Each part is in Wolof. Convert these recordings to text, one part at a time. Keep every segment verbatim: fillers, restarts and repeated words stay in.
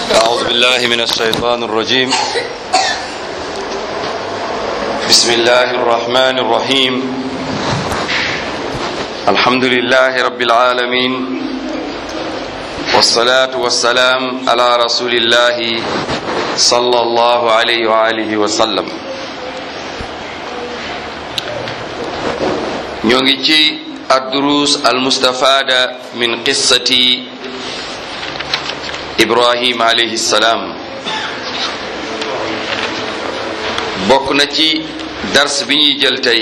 أعوذ بالله من الشيطان الرجيم بسم الله الرحمن الرحيم الحمد لله رب العالمين والصلاة والسلام على رسول الله صلى الله عليه وآله وسلم ñongi ci ad-durus al-mustafada min qissati Ibrahim alayhi salam bokk na ci dars bi ñuy jël tey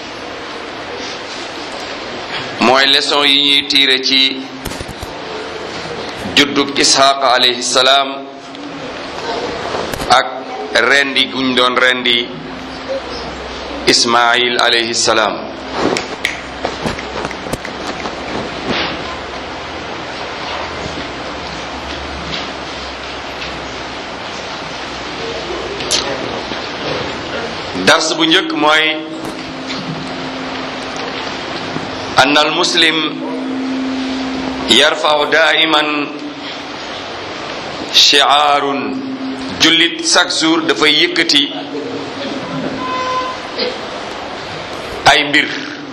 mooy leçon yi ñuy tiire ci juddub Ishaq alayhi salam ak rendi guñ doon rendi Ismail alayhi salam dars bu njëkk mooy an al muslim yarfa'u daiman shi'arun jullit chaque jour dafay yëkkati ay mbir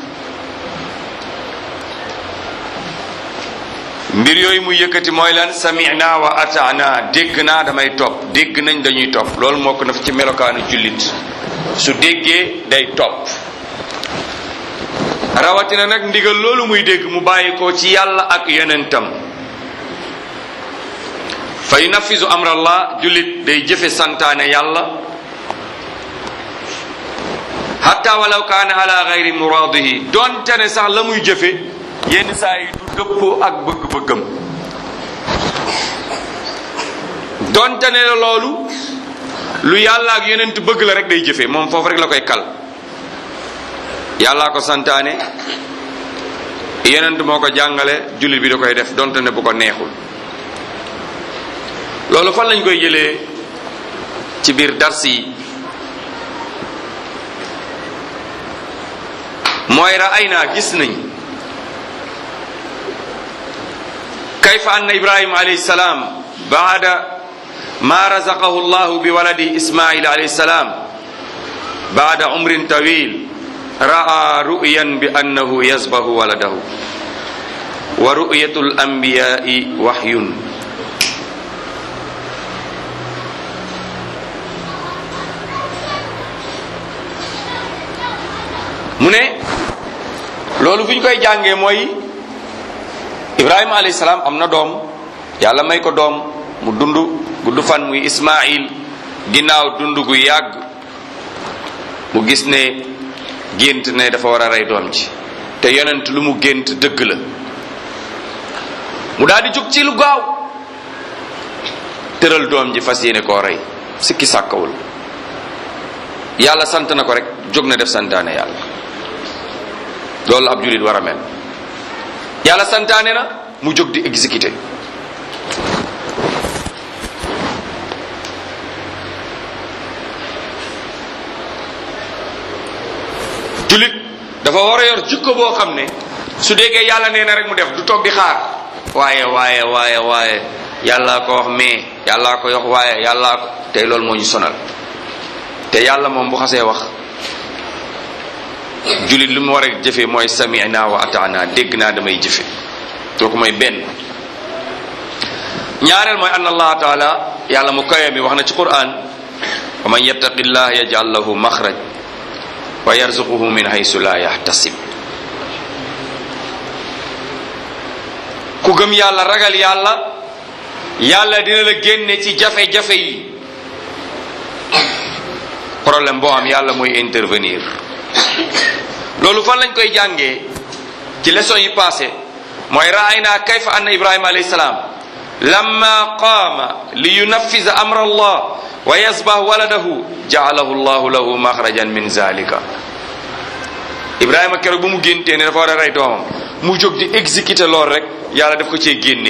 mbir yooyu muy yëkkati mooy lan sami'na wa ata'na dégg naa damay topp dégg nañ dañuy topp loolu moo ko na ci melokaanu jullit su déggee day topp rawatina nag ndigal loolu muy dégg mu bàyyi ko ci yàlla ak yonentam fa yunafizu amrallah jullit day jëfe santaane yàlla hatta walaw kaana ala gayri muradihi donte ne sax la muy jëfe yenn saa yi du dëppoo ak bëgg-bëggam donte ne loolu lu yàlla ak yonent bëgg la rek day jëfe moom foofu rek la koy kal yàllaa ko santaane yonent moo ko jàngale jullit bi da koy def donte ne bu ko neexul loolu fan lañ koy jëlee ci biir dars yi mooy ra'ayna gis nañ kayfa anna ibrahima alayhi salaam baada ma razaqahu llahu bi waladi ismail alayhi salam ba'da umrin tawil ra'a ru'yan bi annahu yazbahu waladahu wa ru'yatul anbiya'i wahyun mu ne loolu fi ñu koy jàngee mooy Ibrahima alayhi salaam am na doom yàlla may ko doom mu dund gudd fan muy Ismail ginnaaw dund gu yàgg mu gis ne gént ne dafa war a rey doom ji te yonent lu mu gént dëgg la mu daal di jóg ci lu gaaw tëral doom ji fas yéene koo rey sikki sàkkawul yàlla sant na ko rek jóg na def santaane yàlla loolu ab jullit war a mel yàlla santaane na mu jóg di exécuter jullit dafa war a yor jikko boo xam ne su déggee yàlla nee na rek mu def du toog di xaar waaye waaye waaye waaye yàllaa ko wax mais yàllaa ko yox waaye yàllaa ko tey loolu moo ñu sonal te yàlla moom bu xasee wax jullit lu mu war a jëfe mooy sami'na wa ata'na dégg naa damay jëfe kooku mooy benn ñaareel mooy anna allah taala yàlla mu kawe mi wax na ci Qur'an wa man yattaqillah yaj'al lahu makhraj wa yarzuquhu min haythu la yahtasib ku gëm yàlla ragal yàlla yàlla dina la génne ci jafe-jafe yi problème boo am yàlla mooy intervenir loolu fan lañ koy jàngee ci leçon yi passé mooy ra'ayna kayfa anna ibrahima alayhi salam lamma qaama li yunaffiza amra allah wa yasbah waladahu ja'alahu allahu lahu makhrajan min zalika ibrahima keroog bu mu géntee ne dafa war a rey doomam mu jóg di exécuter lool rek yàlla daf ko cee génne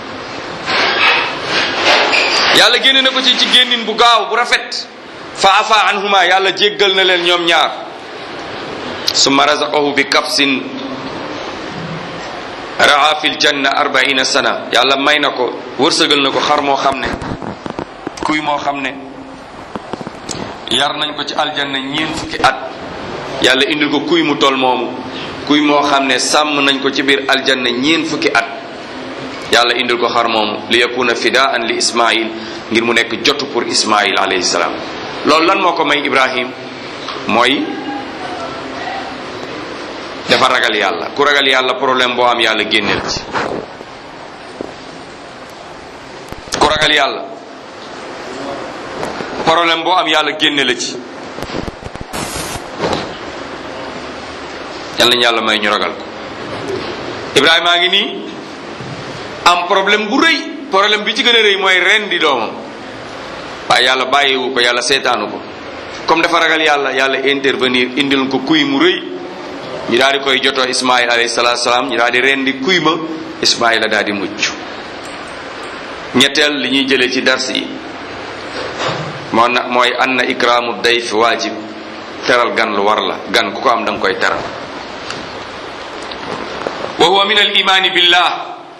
yàlla génne na ko ci ci génnin bu gaaw bu rafet fa afa anhuma yàlla jéggal na leen ñoom ñaar summa razaqahu bi kapsin raa fil janna arbaina sana yàlla may na ko wërsëgal na ko xar moo xam ne kuy moo xam ne yar nañ ko ci aljanna ñeent fukki at yàlla indil ko kuy mu toll moomu kuy moo xam ne sàmm nañ ko ci biir aljanna ñeent fukki at yàlla indil ko xar moomu li yakuna fidaan li ismail ngir mu nekk jotu pour ismail alayhi salaam. loolu lan moo ko may Ibrahim mooy dafa ragal yàlla. ku ragal yàlla problème boo am yàlla génneel ci. ku ragal yàlla problème boo am yàlla génne la ci. yal nañu yàlla may ñu ragal ko. Ibrahima a ngi nii am problème bu rëy problème bi ci gën a rëy mooy ren di doomam waaye yàlla bàyyiwu ko yàlla seetaanu ko comme dafa ragal yàlla yàlla intervenir indil ko kuy mu rëy ñu daal di koy jotoo Ismaïl alayhi salaatu salaam ñu daal di ren di kuy ma Ismaïl la daal di mucc. ñetteel li ñuy jëlee ci dars yi moo na mooy anna ikraamu dayf waajib teral gan lu war la gan ku ko am da nga koy teral. wa huwa min al imaani billah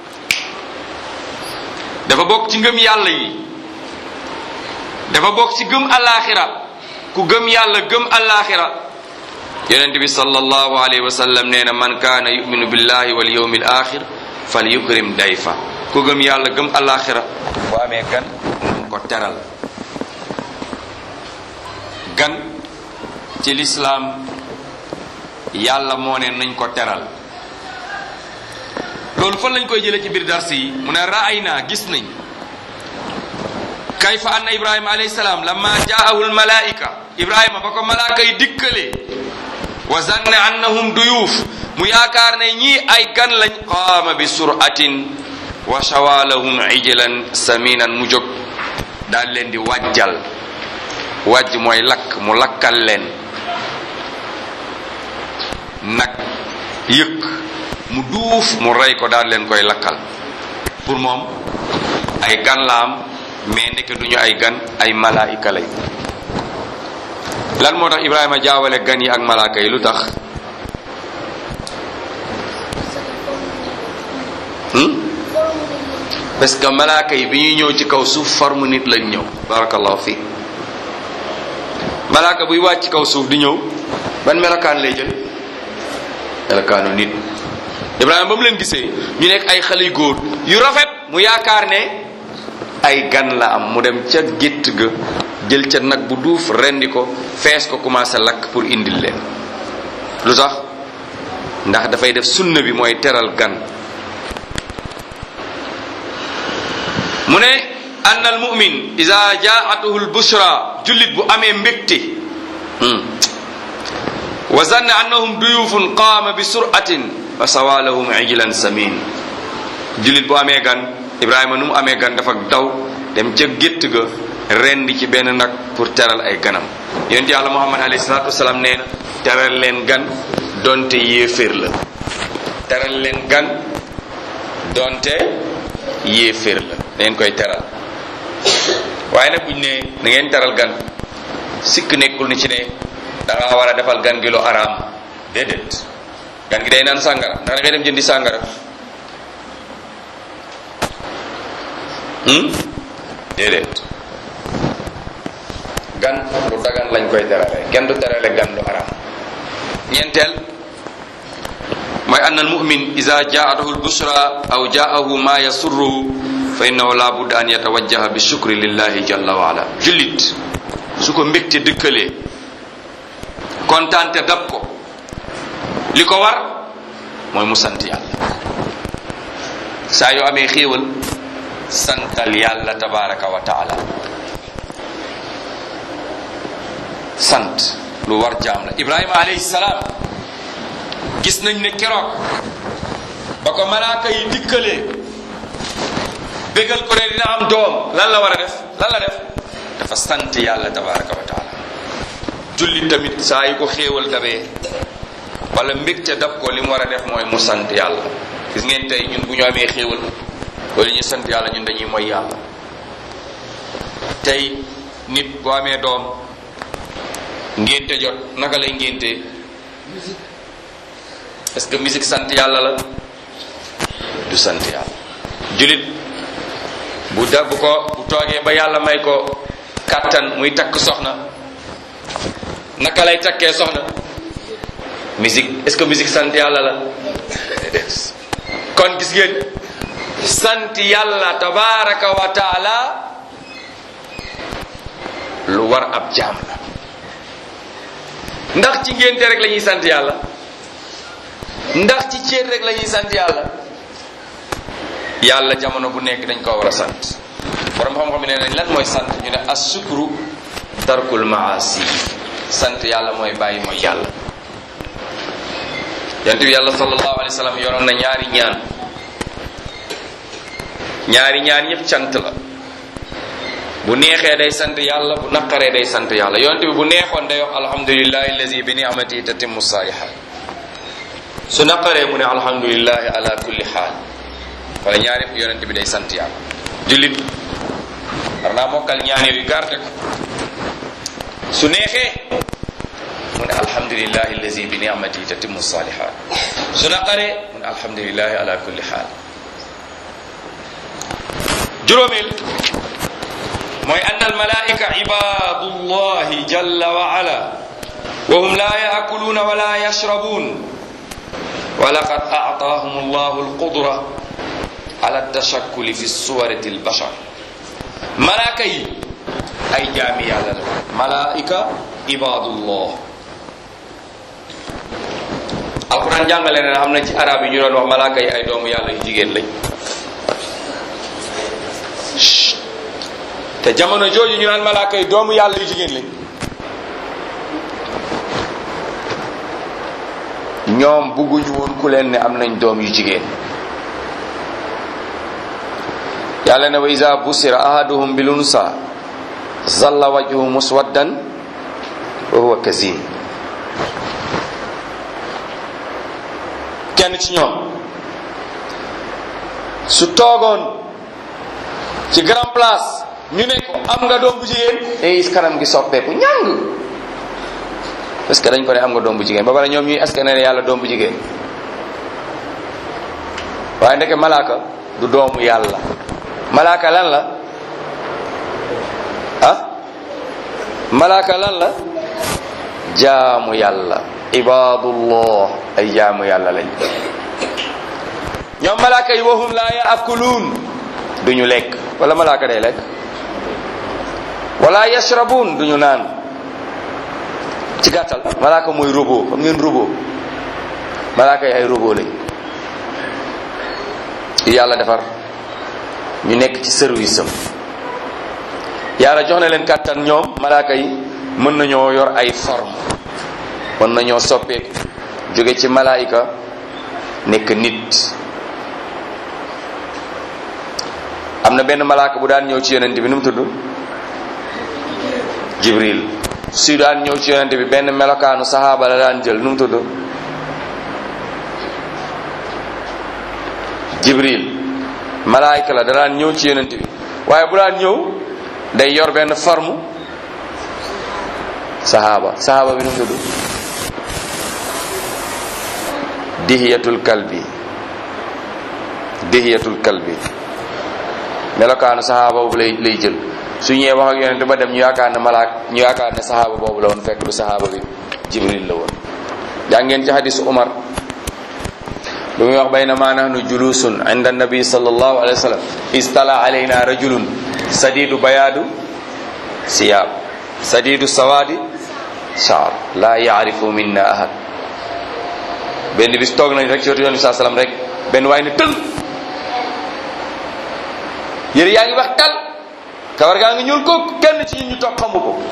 dafa bokk ci ngëm yàlla yi dafa bokk ci gëm alaaxira ku gëm yàlla gëm alaaxira yonent bi sallallahu alayhi wa sallam nee na man kaana yuminu billahi wal yawmil axir fal yukrim dayfa ku gëm yàlla gëm alaaxira bu amee gan nañ ko teral. gan ci lislaam yàlla moo ne nañ ko teral. loolu fan lañ koy jëlee ci biir dars yi mu ne raay naa gis nañ kayfa anna ibrahima alayhi salaam lamma jaahu almalaika ibrahima ba ko malaaka yi dikkalee wa zanna annahum duyuuf mu yaakaar ne ñii ay gan lañ qaama bi suratin wa shawalahum ijlan saminan mu jóg daal leen di wàjjal wàjj mooy lakk mu lakkal leen nag yëkk mu duuf mu rey ko daal leen koy lakkal pour moom ay gan la am mais ndeke duñu ay gan ay malaayika lay. lan moo tax Ibrahima jaawale gan yi ak malaaka yi lu tax hmm? parce que malaaka yi bi ñuy ñëw ci kaw suuf forme nit lañ ñëw. barakallahu fi malaaka buy wàcc ci kaw suuf di ñëw ban melokaan lay jël melokaanu nit. Ibrahima ba mu leen gisee ñu nekk ay xale yu góor yu rafet mu yaakaar ne ay gan la am mu dem ca gétt ga jël ca nag bu duuf rendi ko fees ko commencé lakk pour indil leen. lu tax ndax dafay def sunna bi mooy teral gan. mu ne anna al mu'min iza jaa'atuhu al bushra jullit bu amee mbégte wa zanna annahum duyufun qaama bi sur'atin fa sawalahum ijlan samin jullit bu amee gan Ibrahima nu mu amee gan dafa daw dem ca gétt ga rendi ci benn nag pour teral ay ganam. yonent yàlla Muhammad alayhi salaatu wasalaam nee na teral leen gan donte yéeféer la teral leen gan donte yéeféer la dangeen koy teral waaye nag buñ ne da ngeen teral gan sikk nekkul ni ci ne da ngaa war a defal gan gi lu araam déedéet. gan gi day naan sàngara ndax da ngay dem jëndi sàngara déedéet gan lu dagan lañ koy terale kenn du terale gan lu araam. ñeenteel mooy anna al mu'min iza jaa'ahu al bushra aw jaa'ahu ma yasurruhu fa innahu la budda an yatawajjaha bi shukri lillahi jalla wa ala. jullit su ko mbégte dëkkalee kontaante dab ko li ko war mooy mu sant yàlla. saa yoo amee xéewal santal yàlla tabaraka wa taala. sant lu war jaam la. Ibrahima alayhi salaam gis nañ ne keroog ba ko malaaka yi dikkalee bégal ko ne dina am doom lan la war a def lan la def dafa sant yàlla tabaraka wa taala. julli tamit saa yu ko xéewal dabee wala mbégte dab ko li mu war a def mooy mu sant yàlla. gis ngeen tey ñun bu ñu amee xéewal wala ñu sant yàlla ñun dañuy moy yàlla. tey nit bu amee doom ngénte jot naka lay ngénte est-ce que musique sant yàlla la du sant yàlla. jullit bu da bu ko bu toogee ba yàlla may ko kàttan muy takk soxna naka lay takkee soxna musique est-ce que musique sant yàlla la kon gis ngeen sant yàlla tabaraka wa taala lu war ab jaam la ndax ci ngénte rek la ñuy sant yàlla ndax ci ceet rek la ñuy sant yàlla yàlla jamono bu nekk dañ ko war a sant borom xam-xam ne nañ lan mooy sant ñu ne as-sukru tarkul maasi sant yàlla mooy bàyyi mooy yàlla yonent bi yàlla sallallahu alayhi wa sallam yoroon na ñaari ñaan ñaari ñaan yëpp cant la bu neexee day sant yàlla bu naqaree day sant yàlla yonent bi bu neexoon day wax alhamdulillahi allazi bi ni'matihi tatimmu salihat su naqaree mu ne alhamdulillahi ala kulli xaal wala ñaar yëpp yonent bi day sant yàlla jullit war naa mokkal ñaan yooyu garde ko su neexee mu ne alhamdulillahi allazi bi ni'matihi tatimmu salihat su naqaree mu ne alhamdulillahi ala kulli xaal juróomeel mooy anna almalaika ibadullahi jalla wa ala wa hum la yaakuluuna wa la yashrabun wa laqad a'taahum allahu alqudra ala tashakkuli fi suwarati albashar malaaka yi ay jaami yàlla la malaika ibadullah alquran jàngale ne am na ci arab yi ñu doon wax malaaka yi ay doomu yàlla yu jigéen lañ te jamono jooju ñu naan malaaka yi doomu yàlla yu jigéen lañ ñoom bugguñu woon ku leen ne am nañ doom yu jigéen yàlla ne wa iza busira ahaduhum bil unsa zalla wajhuhu muswaddan wa huwa kazim kenn ci ñoom su toogoon ci grand place ñu ne ko am nga doom bu jigéen day gis kanam gi soppeeku ñàng parce que dañ ko ne am nga doom bu jigéen ba pare ñoom ñuy est-ce que ne yàlla doom bu jigéen waaye ndeke malaaka du doomu yàlla malaaka lan la ah malaaka lan la jaamu yàlla ibadullah ay jaamu yàlla lañ ñoom malaaka yi wahum la yaakuluun duñu lekk wala malaaka day lekk wala yashrabun duñu naan ci gàttal malaaka mooy robot xam ngeen robot malaaka yi ay robot lañ yàlla defar ñu nekk ci service am yàlla jox na leen kàttan ñoom malaaka yi mën nañoo yor ay forme mën nañoo soppeeku jóge ci malaayika nekk nit am na benn malaaka bu daan ñëw ci yonent bi nu mu tudd Jibril su daan ñëw ci yonent bi benn melokaanu saxaaba la daan jël nu mu tudd Jibril malaayika la da daan ñëw ci yonent bi waaye bu daan ñëw day yor benn forme saxaaba saxaaba bi nu mu tudd dihiyatul kalbi dihiyatul kalbi melokaanu saxaaba boobu lay lay jël su ñëwee wax ak yonent ba dem ñu yaakaar ne malaak ñu yaakaar ne saxaaba boobu la woon fekk du saxaaba bi Jibril la woon yaa ngeen ci hadisu Umar lu muy wax baynama nahnu julusun inda nabi sallallahu alayhi wa sallam istala alayna rajulun sadidu bayadu siyab sadidu sawadi shaar la yaarifu minna ahad benn bis toog nañ rek ci wetu yoon bi saa sallam rek benn waay ne tël yére yaa ngi wax tal kawar gaa ngi ñuul kooku kenn ci ñu toog xamu ko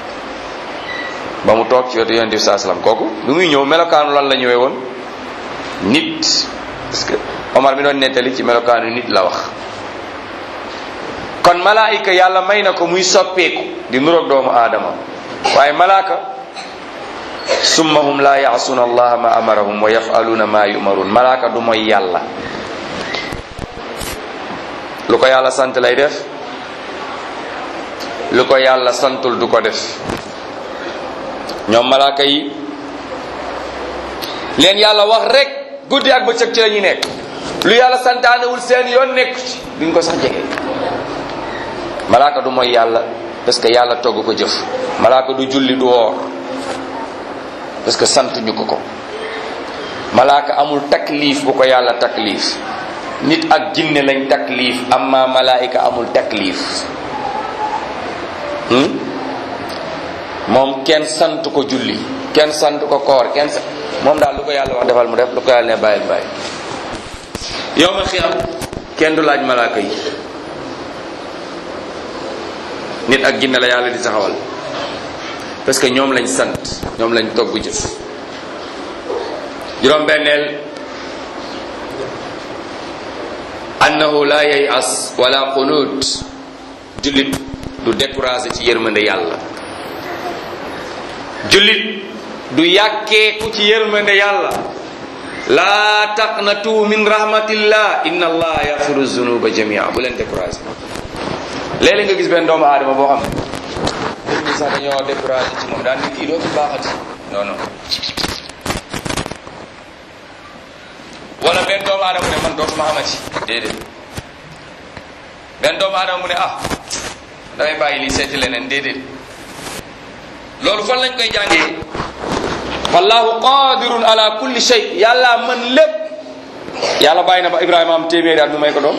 ba mu toog ci wetu yoon bi saa sallam kooku bi muy ñëw melokaanu lan la ñëwee woon nit parce que Omar mi doon nettali ci melokaanu nit la wax kon malaayika yàlla may na ko muy soppeeku di nuroog doomu aadama waaye malaaka summahum la yaasuna allaha ma amarahum wa yafaluna ma yumarun malaaka du mooy yàlla lu ko yàlla sant lay def lu ko yàlla santul du ko def ñoom malaaka yi leen yàlla wax rek guddi ak bëccëg ci la ñuy nekk lu yàlla santaanewul seen yoon nekk ci duñ ko sax jege malaaka du mooy yàlla parce que yàlla togg ko jëf. malaaka du julli du woor parce que sant ñu ko ko. malaaka amul taklif bu ko yàlla taklif. nit ak jinne lañ taklif amma malaayika amul taklif. hmm? moom kenn sant ko julli kenn sant ko koor kenn sant moom daal lu ko yàlla wax defal mu def lu ko yàlla ne bàyyil bàyyi. yow ma xiyam kenn du laaj malaaka yi. nit ak jinne la yàlla di taxawal parce que ñoom lañ sant ñoom lañ togg jëf. juróom-benneel annahu la yay'as wala qunut. jullit du découragé ci yërmande yàlla. jullit du yàkkeeku ci yërmande yàlla. laa taqnatu min rahmatillah inna allaha yaghfiru zunuba jamia. bu leen découragé. léeg-léeg nga gis benn doomu aadama boo xam ne nit ñi sax dañoo découragé ci moom daan ni kii doo fi baaxati. non non. wala benn doomu aadama ne man dootuma xamati. déedéet. benn doomu aadama mu ne ah damay bàyyi lii seeti leneen déedéet. loolu fan lañ koy jàngee. wallahu qadirun ala kulli shay. yàlla mën lépp. yàlla bàyyi na ba Ibrahima am téeméeri at mu may ko doom.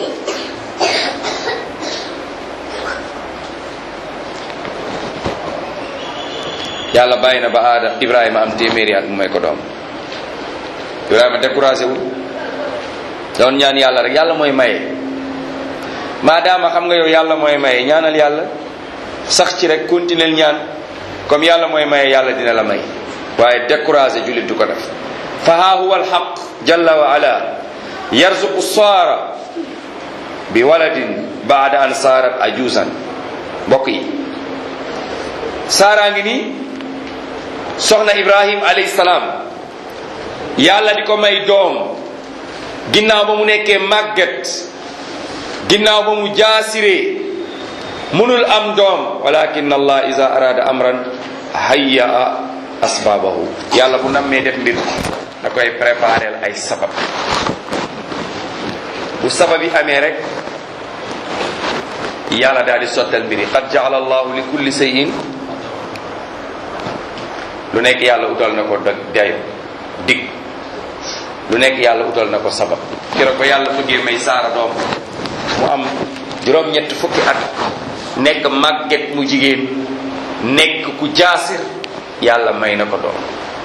yàlla bàyyi na ba aada Ibrahima am téeméeri at mu may ko doom. Ibrahima découragé wu doon ñaan yàlla rek yàlla mooy maye. maadaama xam nga yow yàlla mooy maye ñaanal yàlla sax ci rek continuer ñaan comme yàlla mooy maye yàlla dina la may. waaye découragé jullit du ko def. fa haa huwa alxaq jalla wa ala yarzuqu saara bi waladin baada an saarat ajuusan. mbokk yi saaraa ngi nii soxna Ibrahim alayhi salaam yàlla di ko may doom ginnaaw ba mu nekkee màgget ginnaaw ba mu jaasiree munul am doom. walakin allah iza arada amran hayya asbabahu. yàlla bu nammee def mbir da koy préparer ay sabab. bu sabab yi amee rek yàlla daal di sottal mbir yi. qad ja'ala allahu li kulli shay'in lu nekk yàlla utal na ko dayo dig lu nekk yàlla utal na ko sabab. keroog ba yàlla bëggee may saara doom mu am juróom-ñett fukki at nekk màgget mu jigéen nekk ku jaasir yàlla may na ko doom.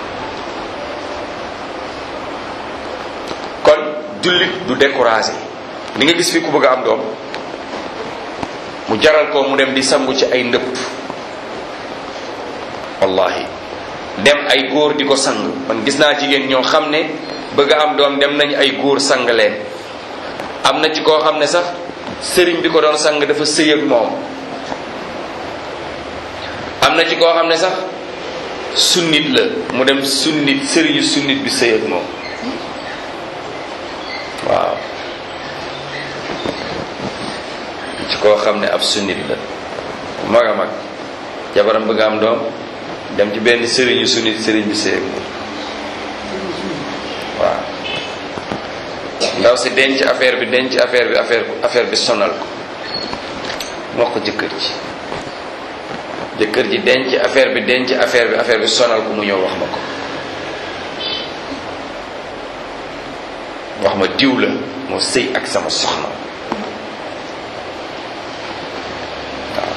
kon jullit du découragé. li nga gis fi ku bëgg a am doom mu jaral ko mu dem di sangu ci ay ndëpp. wallahi dem ay góor di ko sang. man gis naa jigéen ñoo xam ne bëgg a am doom dem nañ ay góor sang leen. am na ci koo xam ne sax sëriñ bi ko doon sang dafa sëy ak moom. am na ci koo xam ne sax sunnit la mu dem sunnit sëriñu sunnit bi sëy ak moom. waaw ci koo xam ne ab sunnit la mag a mag jabaram bëgg a am doom dem ci benn sëriñu sunnit sëriñ bi sëy ak moom. waaw ndaw si denc affaire bi denc affaire bi affaire affaire bi sonal ko mu wax ko jëkkër ji. jëkkër ji denc affaire bi denc affaire bi affaire bi sonal ko mu ñëw wax ma ko. wax ma diw la moo sëy ak sama soxna. waaw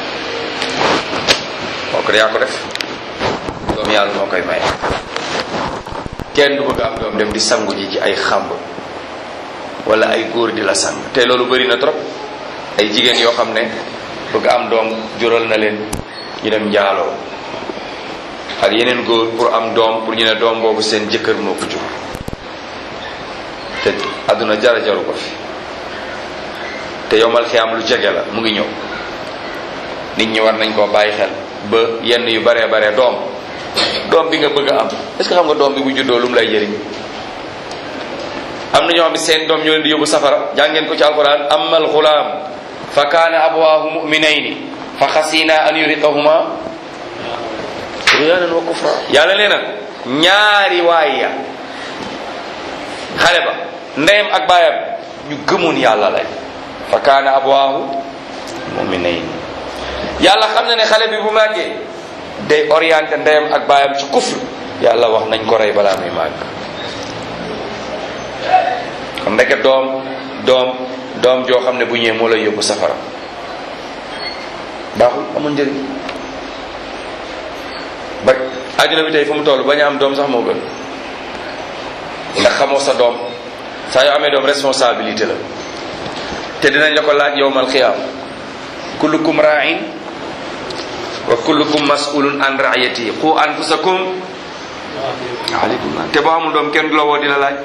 moo ko yaa ko def doom yàlla moo koy maye. kenn du bëgg am doom dem di sangu ji ci ay xàmb wala ay góor di la sang. te loolu bëri na trop ay jigéen yoo xam ne bëgg am doom jural na leen ñu dem njaaloo ak yeneen góor pour am doom pour ñu ne doom boobu seen jëkkër moo ko jur. te àdduna jara jaru ko fi. te yomal xiyaam lu jege la mu ngi ñëw. nit ñi war nañ koo bàyyi xel ba yenn yu baree baree doom doom bi nga bëgg a am est-ce que xam nga doom bi bu juddoo lu mu lay jëriñ. am na ñoo xam ne seen doom ñoo leen di yóbbu safara. jàngeen ko ci alquran amma alxulaam fa kaana abawaahu mu'minayni fa xasina an yuriqahuma tughyanan wa kufra. yàlla nee na ñaari waay ya xale ba ndeyam ak baayam ñu gëmoon yàlla lay. fa kaana abawaahu mu'minayn. yàlla xam na ne xale bi bu màggee day orienté ndeyam ak baayam ci kufr, yàlla wax nañ ko rey balaa muy màgg. kon ndeke doom doom doom joo xam ne bu ñëwee moo lay yóbbu safara baaxul, amul njëriñ. ba àdduna bi tey fu mu toll bañ a am doom sax moo gën, ndax xamoo sa doom. saa yoo amee doom responsabilité la, te dinañ la ko laaj yawmal qiyaam. kullukum raa'in wa kullukum mas'ulun an ra'iyatihi qu anfusakum alaykum. te boo amul doom kenn du la woo di la laaj.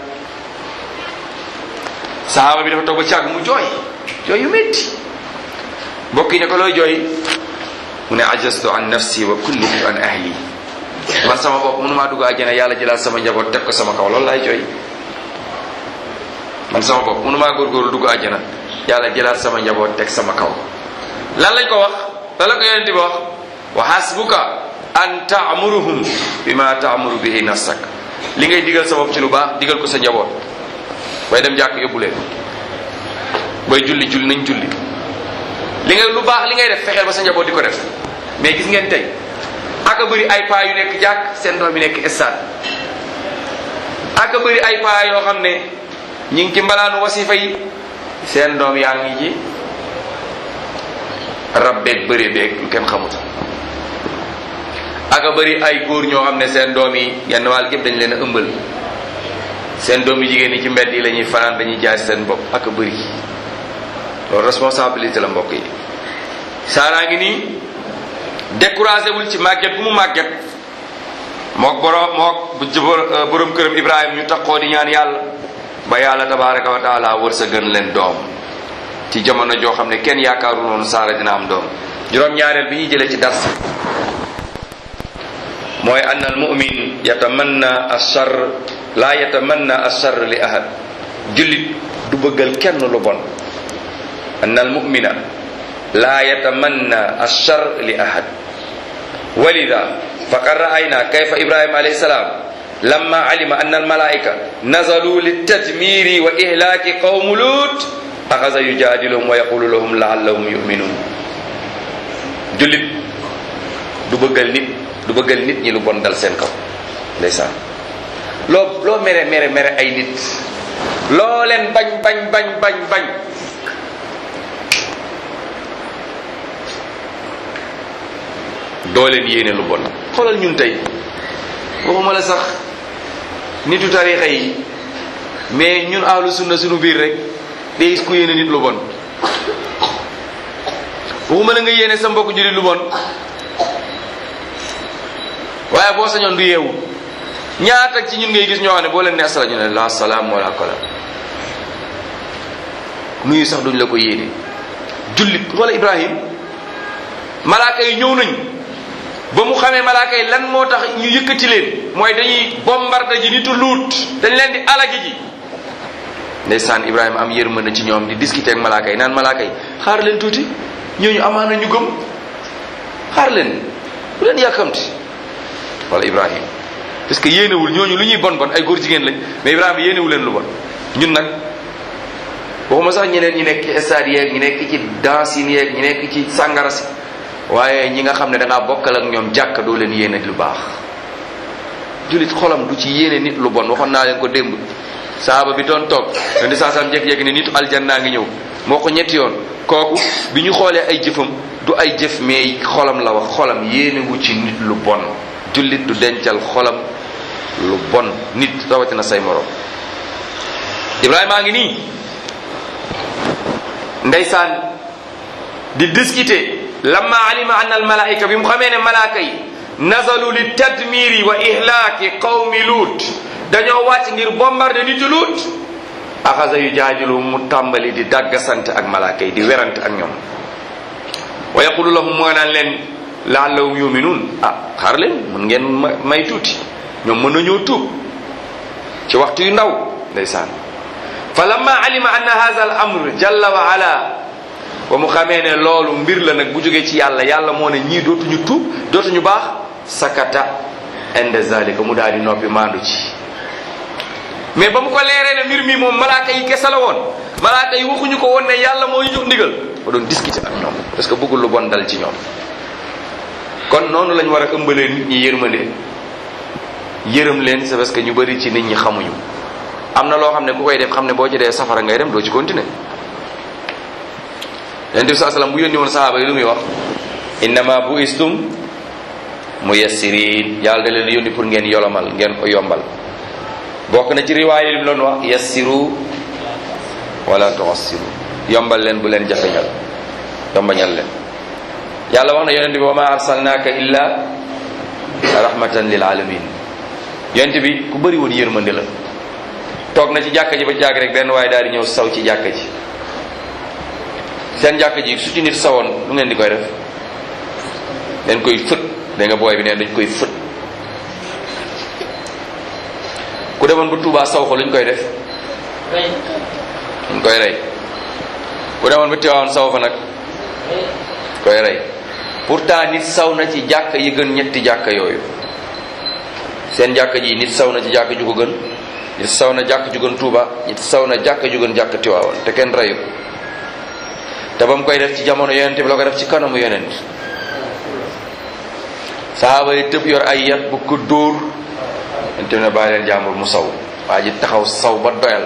sahaaba bi dafa toog ba càgg mu jooy jooy yu métti. mbokk yi ne ko looy jooy, mu ne ajastu an nafsi wa kullitu an ahli. man sama bopp mënumaa dugg àjjana, yàlla jëlaat sama njaboot teg ko sama kaw, loolu laay jooy. man sama bopp mënumaa góorgóorlu dugg àjjana, yàlla jëlaat sama njaboot teg sama kaw. lan lañ ko wax, lan la ko yonent bi wax, wa hasbuka an ta'muruhum bima ta'muru bihi nafsak. li ngay digal sa bopp ci lu baax digal ko sa njaboot. bay dem jàkk yóbbu leen, bay julli julli nañ julli. li ngay lu baax li ngay def fexeel ba sa njaboot di ko def. mais gis ngeen tey aka bëri ay paa yu nekk jàkk seen doom yi nekk stade. aka bëri ay paa yoo xam ne ñi ngi ci mbalaanu wasifa yi, seen doom yaa ngi ci rab beeg bëri beeg lu kenn xamut. aka bëri ay góor ñoo xam ne seen doom yi genn wàll gépp dañ leen a ëmbal, seen doom yi jigéen ñi ci mbedd yi la ñuy fanaan, dañuy jaay seen bopp. aka bëri loolu responsabilité la mbokk yi. saaraa ngi nii découragé wul ci màgget bu mu màgget, mook borom mook borom këram Ibrahima ñu taxoo di ñaan yàlla ba yàlla tabaraka wa taala wërsëgal leen doom ci jamono joo xam ne kenn yaakaaru noonu saara dina am doom. juróom-ñaareel bi ñuy jëlee ci dars mooy anna al mu'min yatamanna ashar la yatamanna ashar li ahad. jullit du bëggal kenn lu bon. anna al mu'mina la yatamanna ashar li ahad. walida faqad ra'ayna kayfa ibrahima alayhi salam lamma alima anna al malaika nazalu litadmiri wa ihlaki qawmu lut axasa yujadiluhum wa yaqulu lahum la'allahum yu'minun. jullit du bëggal nit du bëggal nit ñi lu bon dal seen kaw. ndeysaan loo loo mere mere mere ay nit, loo leen bañ bañ bañ bañ bañ doo leen yéene lu bon. xoolal ñun tey waxuma la sax nitu tarixa yi, mais ñun ahlu sunna suñu biir rek day gis ku yéene nit lu bon. waxuma la nga yéene sa mbokk jullit lu bon, waaye boo sañoon du yeewu. ñaata ci ñun ngay gis ñoo xam ne boo leen ne asala ñu ne la salaam wala kola nuyu sax duñ la ko yéene. jullit wala Ibrahim malaaka yi ñëw nañ ba mu xamee malaaka yi lan moo tax ñu yëkkati leen, mooy dañuy bombarde ji nitu luut, dañ leen di alagi ji. ndeysaan Ibrahima am yërmande ci ñoom di discuter ak malaaka yi naan malaaka yi xaar leen tuuti, ñooñu amaana ñu gëm, xaar leen bu leen yàkkamti. wala Ibrahima parce que yéenewul ñooñu lu ñuy bon bon ay góor jigéen lañ, mais Ibrahima yéenewu leen lu bon. ñun nag waxuma sax ñeneen ñi nekk ci stade yeeg ñi nekk ci danse yi yeeg ñi nekk ci sàngara si, waaye ñi nga xam ne da ngaa bokkal ak ñoom jàkka doo leen yéene lu baax. jullit xolam du ci yéene nit lu bon. waxoon naa leen ko démb, saaba bi doon toog len di saasam jékki-jékki ne nitu aljanna ngi ñëw, moo ko ñetti yoon. kooku bi ñu xoolee ay jëfam du ay jëf mais xolam la wax, xolam yéene wu ci nit lu bon. jullit du dencal xolam lu bon nit, rawatina say morom. Ibrahima ngi nii ndeysaan di discuter lamma alima anna al malaika, bi mu xamee ne malaaka yi nazalu li tadmiri wa ihlaki qawmi luut, dañoo wàcc ngir bombarder nitu luut. axasa yu jaajilu mu tàmbali di dàggasante ak malaaka yi, di werante ak ñoom. wa yaqulu lahum moo naan leen la'allahum yu'minun, ah xaar leen mën ngeen may tuuti, ñoom mën nañoo tuub ci waxtu yu ndaw. ndeysaan fa lamma alima anna hadha al amr jalla wa ala, ba mu xamee ne loolu mbir la nag bu jógee ci yàlla, yàlla moo ne ñii dootuñu tuub dootuñu baax. sakata inda zalika, mu daal di noppi maandu ci. mais ba mu ko leeree ne mbir mi moom malaaka yi kese la woon, malaaka yi waxuñu ko woon ne yàlla moo ñu jox ndigal, ba doon discuter ak ñoom parce que bëggul lu bon dal ci ñoom. kon noonu lañ war a ëmbalee nit ñi yërmande yërëm leen c'est parce que ñu bari ci nit ñi xamuñu am na loo xam ne ku koy def xam ne boo ci dee safara ngay dem doo ci continuer. Yonent bi sallallahu alayhi wasallam bu yónni woon sahaaba yi lu muy wax innama bu'istum muyassirin yàlla da leen yónni pour ngeen yolomal ngeen ko yombal. bokk na ci riwaaya li mu doon wax yassiru wala tu'assiru yombal leen bu leen jafeñal yombañal leen. yàlla wax na yonent bi wa ma arsalnaaka illa rahmatan lil alamin yonent bi ku bëri woon yërmande la. toog na ci jàkka ji ba jàkk rek benn waaye daal di ñëw saw ci jàkka ji seen jàkka ji su ci nit sawoon lu ngeen di koy def dañ koy fët da nga booy bi ne dañ koy fët. ku demoon ba Tuubaa saw ko luñ koy def luñ koy rey. ku demoon ba Tiwaawan saw fa nag koy rey. pourtant nit saw na ci jàkka yi gën ñetti jàkka yooyu seen jàkka ji nit saw na ci jàkka ju ko gën nit saw na jàkka ju gën Tuuba nit saw na jàkka ju gën jàkka Tiwaawan te kenn reyu te ba mu koy def ci jamono yonent bi la ko def ci kanamu yonent. sahaaba yi tëb yor ay yat bu ko dóor yonent bi ne bàyyi leen jàmbur mu saw waa ji taxaw saw ba doyal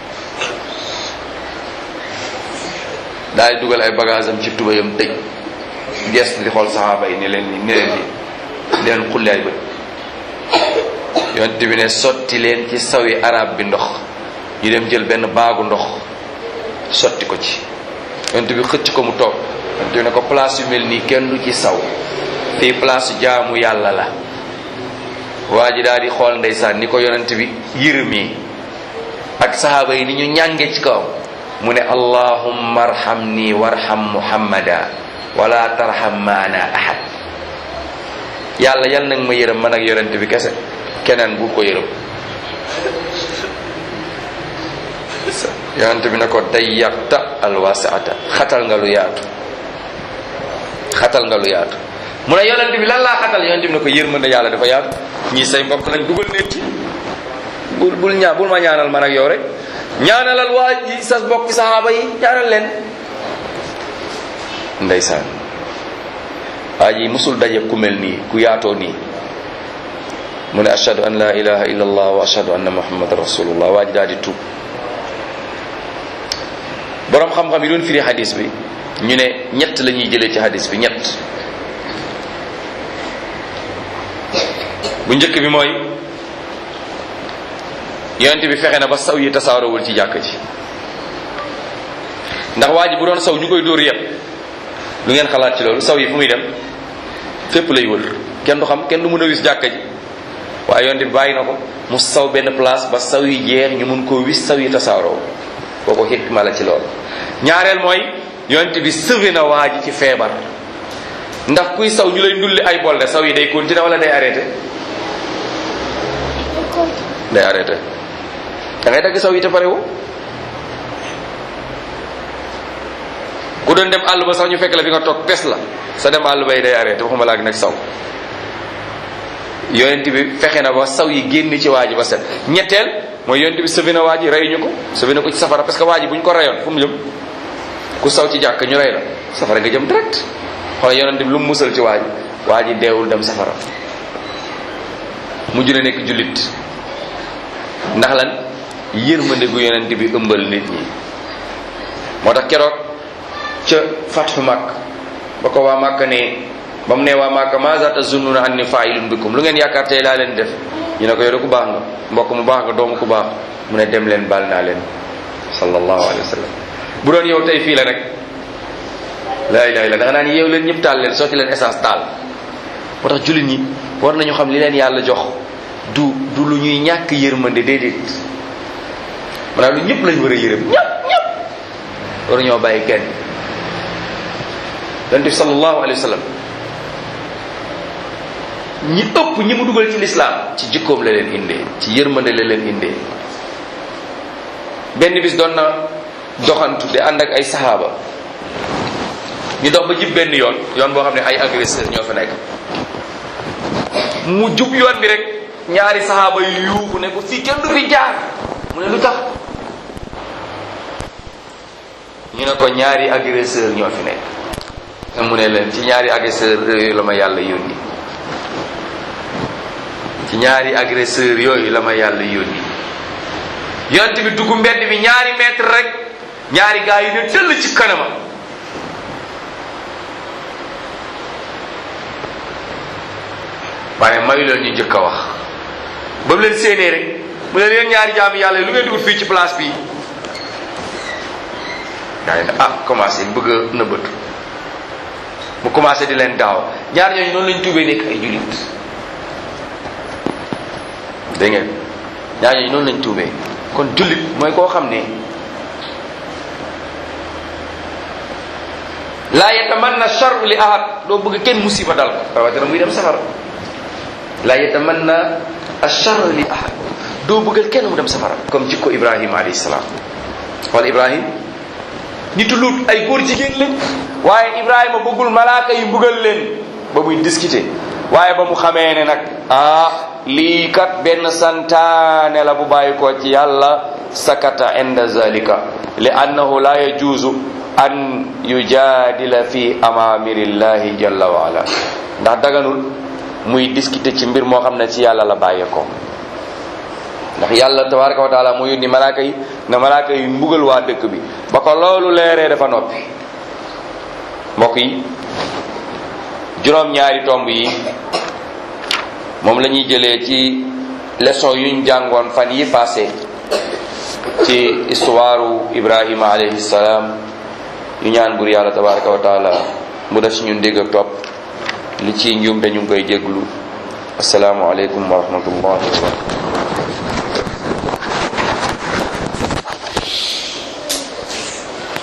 daal di dugal ay bagage am ci tubayam tëj gees di xool saxaaba yi ni leen ni leen di leen xulli ay bët. yonent bi ne sotti leen ci sawi arab bi ndox ñu dem jël benn baagu ndox sotti ko ci yonent bi xëcc ko mu toog yonent bi ne ko place yu mel nii kenn du ci saw fii place jaamu yàlla la. waa ji daal di xool ndeysaan ni ko yonent bi yërëmee ak saxaaba yi ni ñu ñànge ci kaw mu ne allahumma arhamni warham muhammada wala tarham maana ahad. yàlla yal nag ma yërëm man ak yonent bi kese keneen bu ko yërëm. yonent bi ne ko dayyaqta alwasi'ata xatal nga lu yaatu xatal nga lu yaatu. mu ne yonent bi lan laa xatal yonent bi ne ko yërmande yàlla dafa yaatu ñii say mbokk lañ dugal nit ci bul bul ñaa bul ma ñaanal man ak yow rek ñaanalal waa ji sa mbokki saxaaba yi ñaanal leen. ndeysaan waa ji musul daje ku mel nii ku yaatoo nii mu ne ashhadu an la ilaha illa allah wa ashhadu anna muhammadan rasulullah waa ji daal di tuub. boroom xam-xam yi doon firi hadis bi ñu ne ñett la ñuy jëlee ci hadis bi ñett. bu njëkk bi mooy yonent bi fexe na ba saw yi tasaaroowul ci jàkk ji ndax waa ji bu doon saw ñu koy dóor yépp lu ngeen xalaat ci loolu saw yi fu muy dem fépp lay wër kenn du xam kenn du mën a wis jàkka ji waaye yonent bi bàyyi na ko mu saw benn place ba saw yi jeex ñu mun koo wis saw yi tasaaroo kooku xikma la ci loolu. ñaareel mooy yonent bi sauvé na waa ji ci feebar ndax kuy saw ñu lay ndulli ay bolde saw yi day continuer wala day arrêté day arrêté da ngay dagg saw yi te pare wu ku doon dem àll ba sax ñu fekk la fi nga toog pes la sa dem àll bay day arrêté waxuma laag nag saw. yonent bi fexe na ba saw yi génn ci waa ji ba set. ñetteel mooy yonent bi sauvé na waa ji rey ñu ko sauvé na ko ci safara parce que waa ji bu ñu ko reyoon fu mu jëm ku saw ci jàkk ñu rey la safara nga jëm direct. xoolal yonent bi lu mu musal ci waa ji waa ji deewul dem safara mujj na nekk jullit ndax lan yërmande gu yonent bi ëmbal nit ñi. moo tax keroog ca fathu Makk ba ko waa Makka ne ba mu ne waa Makka maaza tazunnuna anni fa'ilun bikum lu ngeen yaakaar tey laa leen def ñu ne ko yow de ku baax nga mbokk mu baax nga doomu ku baax mu ne dem leen baal naa leen sallallahu alayhi wa sallam. bu doon yow tey fii la rek laa ilaaha illa da nga naan yeew leen ñëpp taal leen sotti leen essence taal. moo tax jullit ñi war nañu xam li leen yàlla jox du du lu ñuy ñàkk yërmande déedéet maanaam lu ñëpp lañ war a yërëm ñëpp ñëpp war ñoo bàyyi kenn. yonent bi sallallahu alayhi wa sallam ñi ëpp ñi mu dugal ci lislaam ci jikkoom la leen indee ci yërmande la leen indee. benn bis doon na doxantu di ànd ak ay saxaaba ñu dox ba jib benn yoon yoon boo xam ne ay agresseur ñoo fa nekk mu jub yoon bi rek ñaari saxaaba yu yuuxu ne ko fii kenn du fi jaar mu ne lu tax ñu ne ko ñaari agresseur ñoo fi nekk mu ne leen ci ñaari agresseur yooyu la ma yàlla yónni ci ñaari agresseur yooyu la ma yàlla yónni yonent bi dugg mbedd bi ñaari mètre rek ñaari gaa yi ne tëll ci kanama waaye mayu leen ñu njëkk a wax ba mu leen séenee rek mu ne leen ñaari jaam yàlla yi lu ngeen dugg fii ci place bi gaa yi ne ah commencé bëgg a nëbbatu mu commencé di leen daaw ñaar ñooñu noonu lañ tuubee nekk ay jullit dégg ngeen ñaar ñooñu noonu lañ tuubee kon jullit mooy koo xam ne laa yatamanna sharru li ahad doo bëgg kenn musiba dal ko rawatina muy dem safara laa yatamanna asharru li ahad doo bëggal kenn mu dem safara comme jikko Ibrahima alayhi salaam wala Ibrahim nitu Luut ay góor jigéen lañ waaye Ibrahima bëggul malaaka yi mbugal leen ba muy discuter waaye ba mu xamee ne nag ah lii kat benn santaane la bu bàyyi ko ci yàlla sakata inda zalika li annahu la yajuzu an yujadila fi amamirillahi jalla wa ala ndax daganul muy discuter ci mbir moo xam ne ci yàlla la bàyyee ko ndax yàlla tabaraka wa taala moo yónni malaaka yi na malaaka yi mbugal waa dëkk bi ba ko loolu leeree dafa noppi mbokk yi juróom-ñaari tomb yi moom la ñuy jëlee ci leçon yuñ jàngoon fan yi passé ci histoire Ibrahima alayhi salaam yu ñaan bur yàlla tabaraka wa taala mu def ci ñun dégg ak topp li ci njuumte ñu ngi koy jéglu asalaamu aleykum wa rahmatullahi wa barakatuh